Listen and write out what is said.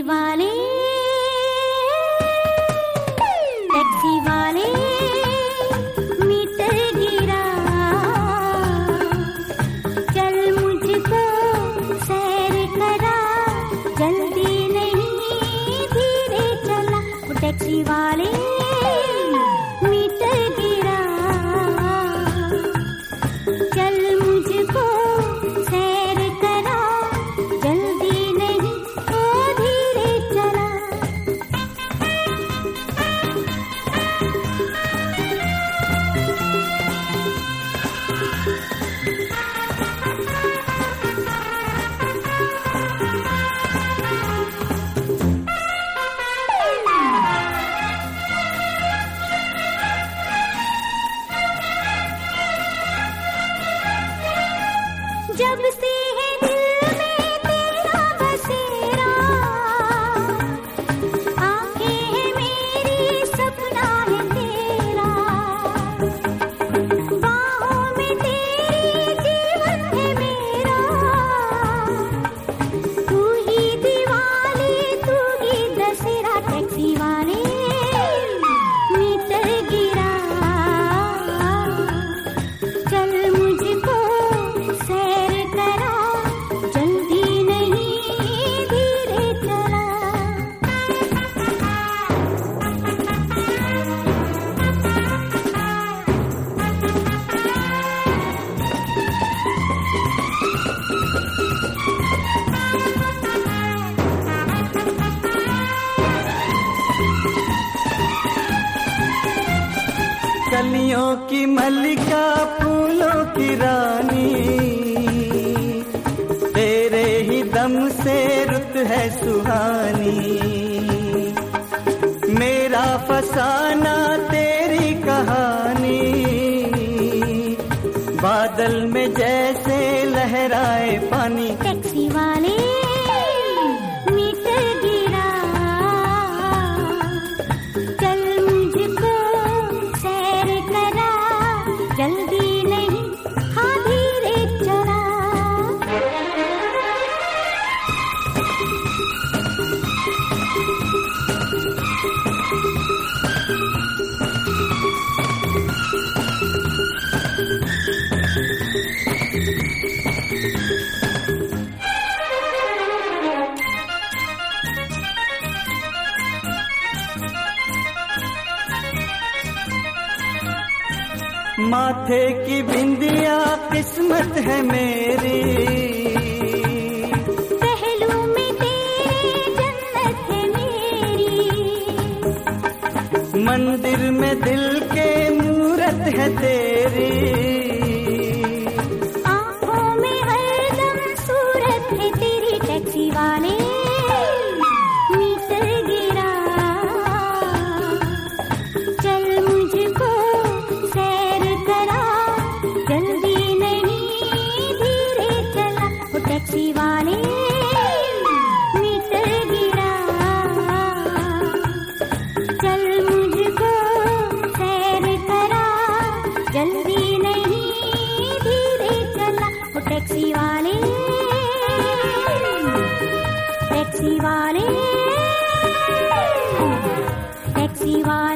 वाले टैक्सी वाले मीटर गिरा, चल मुझको सैर करा, जल्दी नहीं धीरे चला। वो टैक्सी वाले मीटर गिरा, चल मुझको सैर करा, जल्दी नहीं ओ धीरे चला। जब से है दिल में तेरा बसेरा, आंखें है मेरी सपना है तेरा, बाहों में तेरी जीवन है मेरा, तू ही दिवाली तू ही दशहरा। टैक्सी वाले मीटर गिरा, चल मुझको सैर करा, जल्दी नहीं धीरे चला। कलियों की मल्लिका फूलों की रानी, तेरे ही दम से रुत है सुहानी, मेरा फसाना तेरी कहानी, बादल में जैसे लहराए पानी। टैक्सी वाले मीटर गिरा, चल मुझको सैर करा, जल्दी नहीं हाँ धीरे चला। माथे की बिंदिया किस्मत है मेरी, पहलू में तेरे जन्नत है मेरी, मंदिर में दिल के मूरत है तेरी, आंखों में हरदम सूरत है तेरी। टैक्सी वाले मीटर गिरा, चल मुझको सैर करा, जल्दी नहीं धीरे चला। वो टैक्सी वाले मीटर गिरा, चल मुझको सैर करा, जल्दी नहीं धीरे चला। वो टैक्सी वाले टैक्सी वाले टैक्सी वाले